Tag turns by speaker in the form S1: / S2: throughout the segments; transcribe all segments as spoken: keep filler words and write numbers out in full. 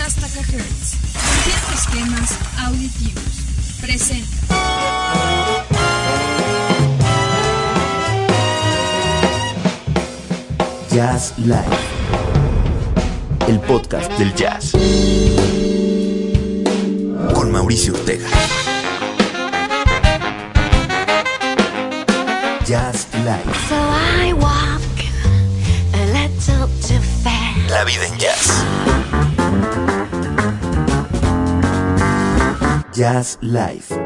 S1: Podcast Acahertz, rompiendo esquemas auditivos. Presenta.
S2: Jazz Live, el podcast del jazz, con Mauricio Ortega. Jazz Live.
S3: So I walk a little too fast.
S2: La vida en jazz. Jazz Live.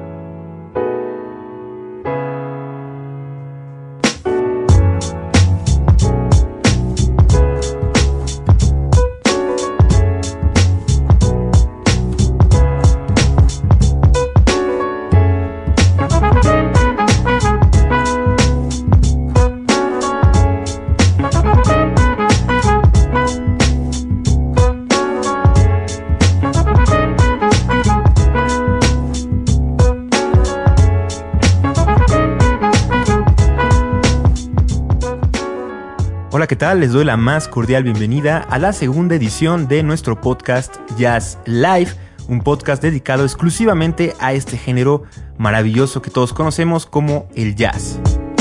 S4: Hola, ¿qué tal? Les doy la más cordial bienvenida a la segunda edición de nuestro podcast Jazz Live, un podcast dedicado exclusivamente a este género maravilloso que todos conocemos como el jazz.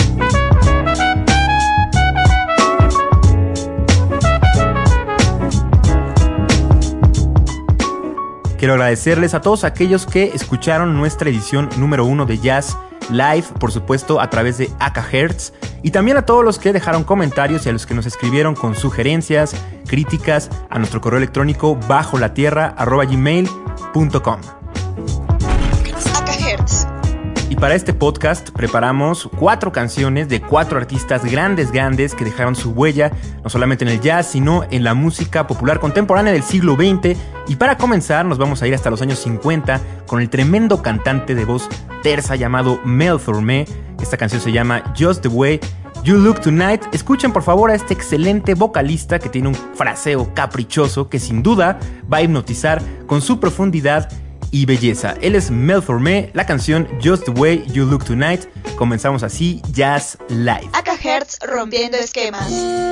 S4: Quiero agradecerles a todos aquellos que escucharon nuestra edición número uno de Jazz Live, por supuesto a través de Acahertz, y también a todos los que dejaron comentarios y a los que nos escribieron con sugerencias, críticas a nuestro correo electrónico bajo la tierra arroba gmail punto com.
S1: Acahertz.
S4: Y para este podcast preparamos cuatro canciones de cuatro artistas grandes, grandes que dejaron su huella no solamente en el jazz, sino en la música popular contemporánea del siglo veinte. Y para comenzar nos vamos a ir hasta los años cincuenta con el tremendo cantante de voz tersa llamado Mel Tormé. Esta canción se llama Just the Way You Look Tonight. Escuchen por favor a este excelente vocalista que tiene un fraseo caprichoso que sin duda va a hipnotizar con su profundidad y belleza. Él es Mel Tormé, la canción Just the Way You Look Tonight. Comenzamos así Jazz Live.
S1: Acahertz, rompiendo esquemas.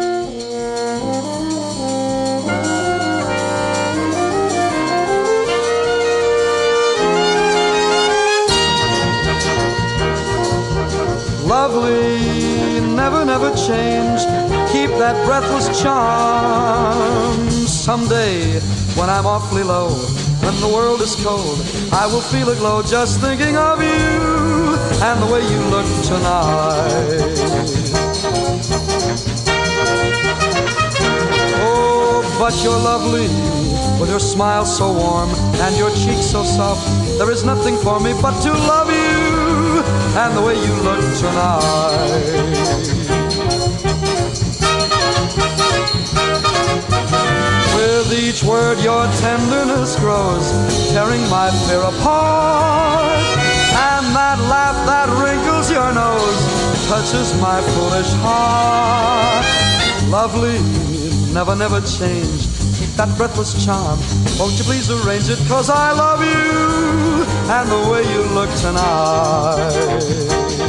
S5: Lovely, never, never change. Keep that breathless charm. Someday, when I'm awfully low, when the world is cold, I will feel a glow just thinking of you and the way you look tonight. Oh, but you're lovely, with your smile so warm and your cheeks so soft. There is nothing for me but to love you and the way you look tonight. With each word your tenderness grows, tearing my fear apart. And that laugh that wrinkles your nose touches my foolish heart. Lovely, never, never change. Keep that breathless charm. Won't you please arrange it? 'Cause I love you and the way you look tonight.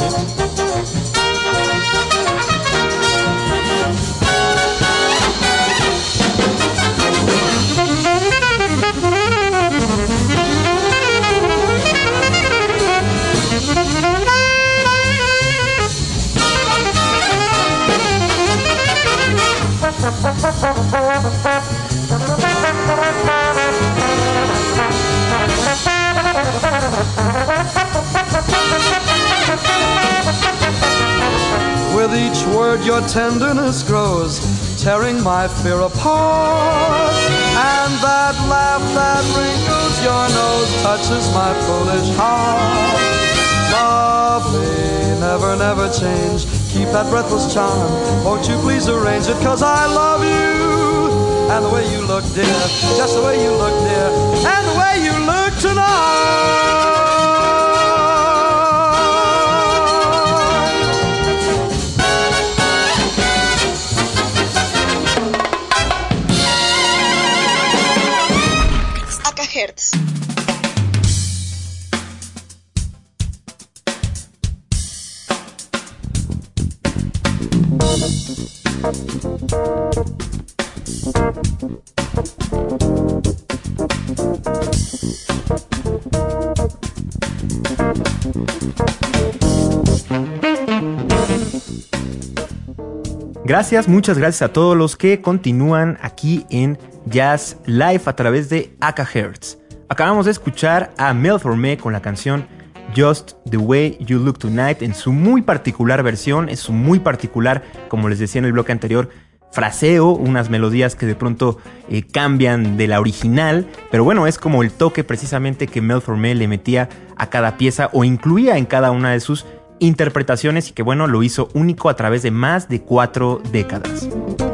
S5: With each word your tenderness grows, tearing my fear apart. And that laugh that wrinkles your nose touches my foolish heart. Lovely, never, never change. Keep that breathless charm. Won't you please arrange it? 'Cause I love you and the way you look, dear. Just the way you look, dear. And the way you look tonight.
S1: Acahertz.
S4: gracias, muchas gracias a todos los que continúan aquí en Jazz Live a través de A K Hertz. Acabamos de escuchar a Mel Tormé con la canción Just the Way You Look Tonight en su muy particular versión, es su muy particular, como les decía en el bloque anterior, fraseo, unas melodías que de pronto eh, cambian de la original, pero bueno, es como el toque precisamente que Mel Tormé le metía a cada pieza o incluía en cada una de sus interpretaciones y que bueno, lo hizo único a través de más de cuatro décadas.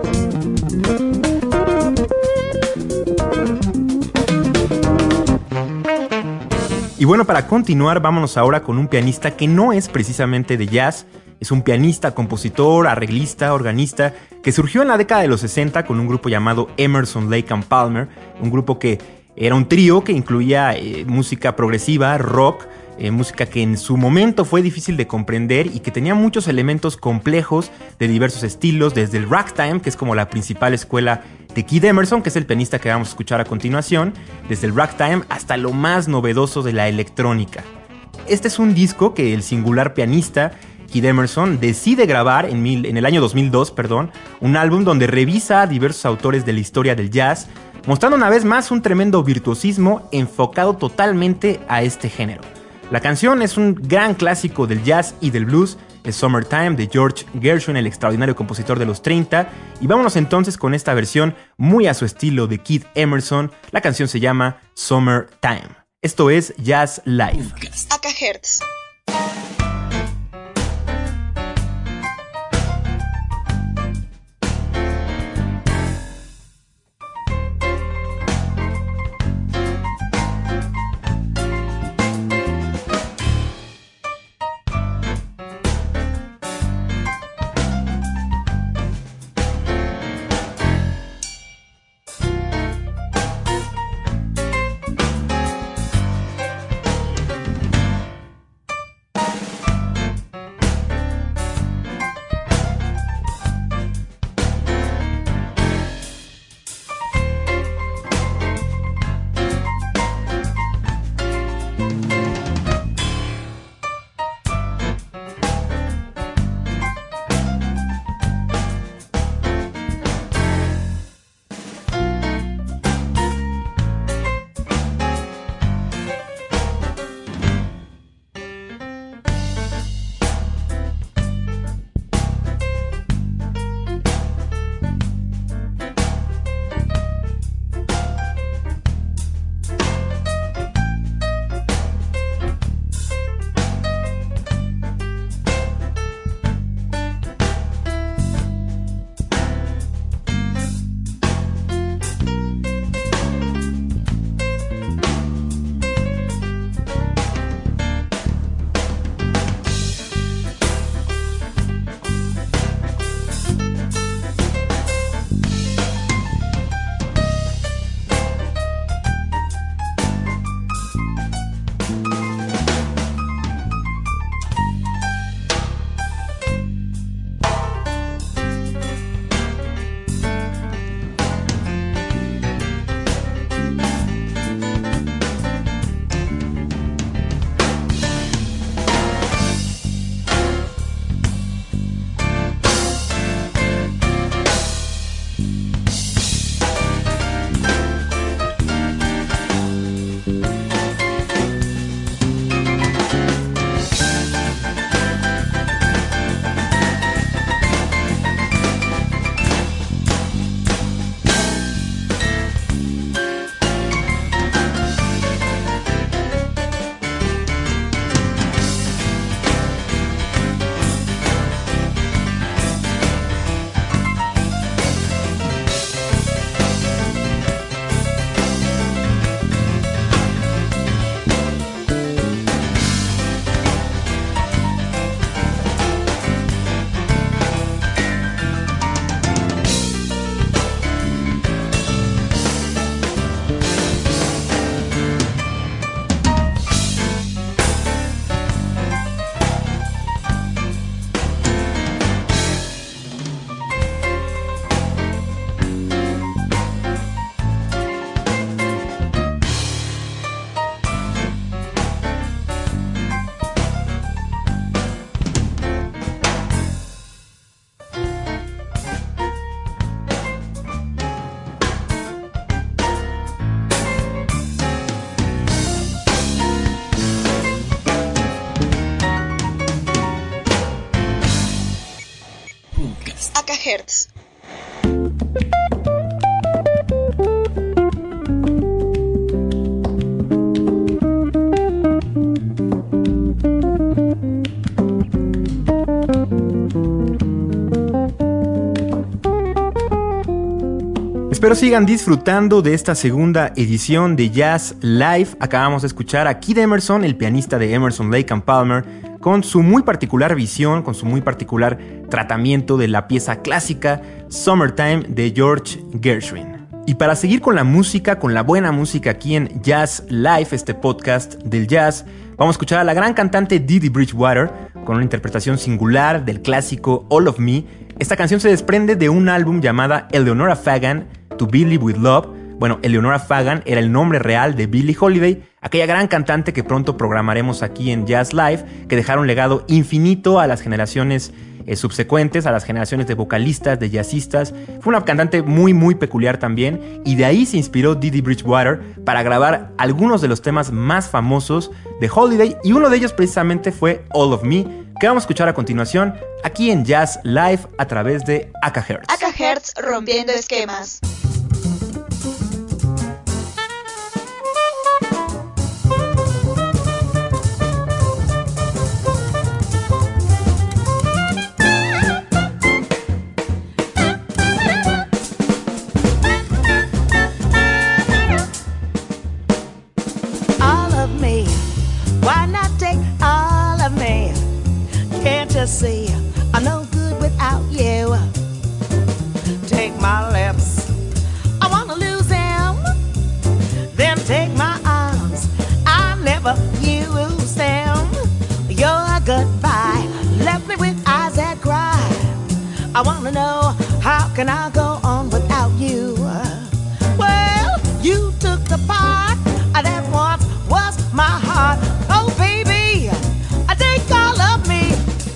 S4: Y bueno, para continuar, vámonos ahora con un pianista que no es precisamente de jazz. Es un pianista, compositor, arreglista, organista, que surgió en la década de los sesenta con un grupo llamado Emerson, Lake and Palmer, un grupo que era un trío que incluía eh, música progresiva, rock, eh, música que en su momento fue difícil de comprender y que tenía muchos elementos complejos de diversos estilos, desde el ragtime, que es como la principal escuela de Keith Emerson, que es el pianista que vamos a escuchar a continuación, desde el ragtime hasta lo más novedoso de la electrónica. Este es un disco que el singular pianista Keith Emerson decide grabar en, mil, en el año dos mil dos, perdón, un álbum donde revisa a diversos autores de la historia del jazz, mostrando una vez más un tremendo virtuosismo enfocado totalmente a este género. La canción es un gran clásico del jazz y del blues, es Summertime de George Gershwin, el extraordinario compositor de los treinta, y vámonos entonces con esta versión muy a su estilo de Keith Emerson. La canción se llama Summertime. Esto es Jazz Live.
S1: A K Hertz. Hertz.
S4: Espero sigan disfrutando de esta segunda edición de Jazz Live. Acabamos de escuchar a Kid Emerson, el pianista de Emerson, Lake and Palmer, con su muy particular visión, con su muy particular tratamiento de la pieza clásica Summertime de George Gershwin. Y para seguir con la música, con la buena música aquí en Jazz Live, este podcast del jazz, vamos a escuchar a la gran cantante Dee Dee Bridgewater con una interpretación singular del clásico All of Me. Esta canción se desprende de un álbum llamada Eleonora Fagan, To Billie with Love. Bueno, Eleonora Fagan era el nombre real de Billie Holiday, aquella gran cantante que pronto programaremos aquí en Jazz Live, que dejaron un legado infinito a las generaciones eh, subsecuentes, a las generaciones de vocalistas, de jazzistas. Fue una cantante muy, muy peculiar también, y de ahí se inspiró Dee Dee Bridgewater para grabar algunos de los temas más famosos de Holiday, y uno de ellos precisamente fue All of Me, que vamos a escuchar a continuación aquí en Jazz Live a través de Aka Hertz.
S1: Aka Hertz rompiendo esquemas.
S6: See, I'm no good without you. Take my lips, I wanna lose them. Then take my arms, I'll never use them. Your goodbye left me with eyes that cry. I wanna know, how can I go on without you? Well, you took the part that once was my heart. Oh baby, I take all of me.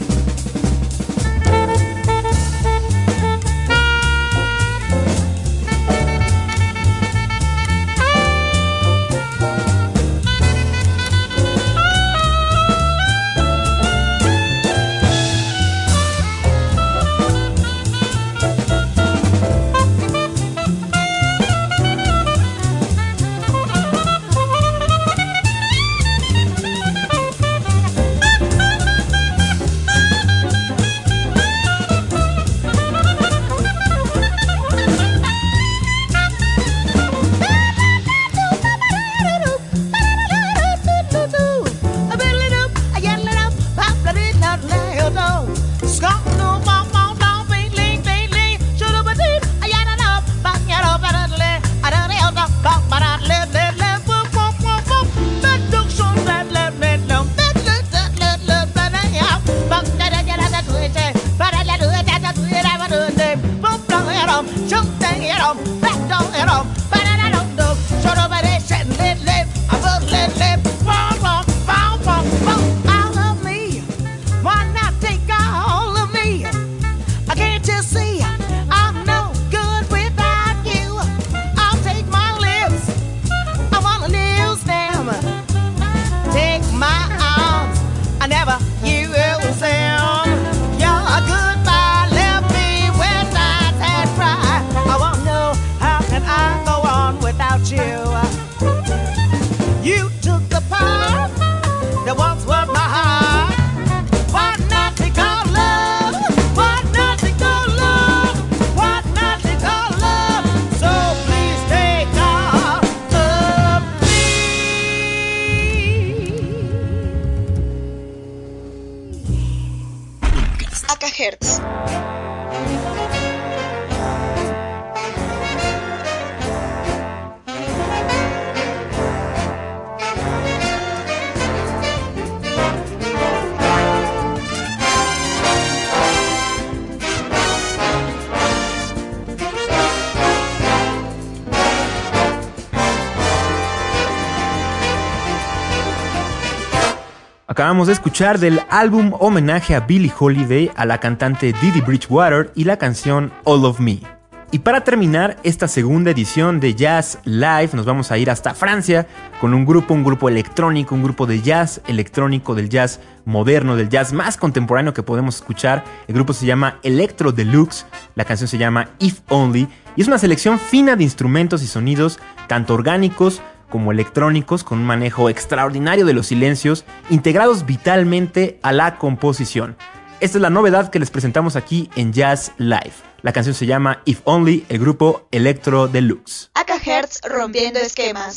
S1: Hertz.
S4: Acabamos de escuchar del álbum homenaje a Billie Holiday a la cantante Dee Dee Bridgewater y la canción All of Me. Y para terminar esta segunda edición de Jazz Live, nos vamos a ir hasta Francia con un grupo, un grupo electrónico, un grupo de jazz electrónico, del jazz moderno, del jazz más contemporáneo que podemos escuchar. El grupo se llama Electro Deluxe, la canción se llama If Only, y es una selección fina de instrumentos y sonidos, tanto orgánicos como electrónicos, con un manejo extraordinario de los silencios, integrados vitalmente a la composición. Esta es la novedad que les presentamos aquí en Jazz Live. La canción se llama If Only, el grupo Electro Deluxe.
S1: Aka Hertz rompiendo esquemas.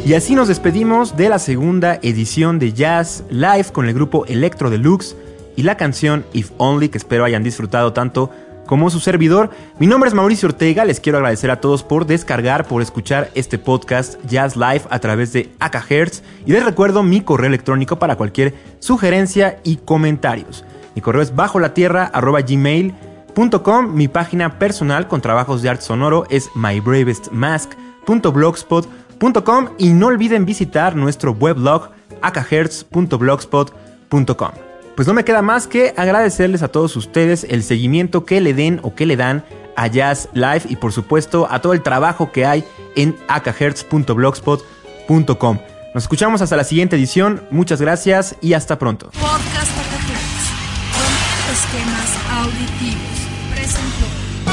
S4: Y así nos despedimos de la segunda edición de Jazz Live con el grupo Electro Deluxe y la canción If Only, que espero hayan disfrutado tanto como su servidor. Mi nombre es Mauricio Ortega, les quiero agradecer a todos por descargar, por escuchar este podcast Jazz Live a través de Akahertz, y les recuerdo mi correo electrónico para cualquier sugerencia y comentarios. Mi correo es bajo la tierra arroba gmail punto com. Mi página personal con trabajos de arte sonoro es my bravest mask punto blogspot punto com, y no olviden visitar nuestro weblog akahertz punto blogspot punto com. Pues no me queda más que agradecerles a todos ustedes el seguimiento que le den o que le dan a Jazz Live, y por supuesto a todo el trabajo que hay en akahertz punto blogspot punto com. Nos escuchamos hasta la siguiente edición. Muchas gracias y hasta pronto.
S7: Podcast Akahertz, con esquemas auditivos, presentó.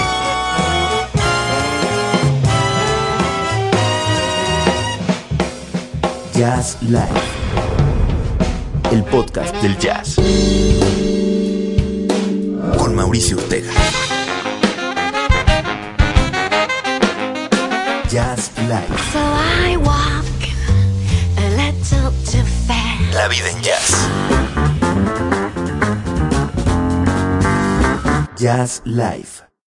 S2: Jazz Live, el podcast del jazz, con Mauricio Ortega. Jazz Live.
S3: So I walk a little too fast.
S2: La vida en jazz. Jazz Live.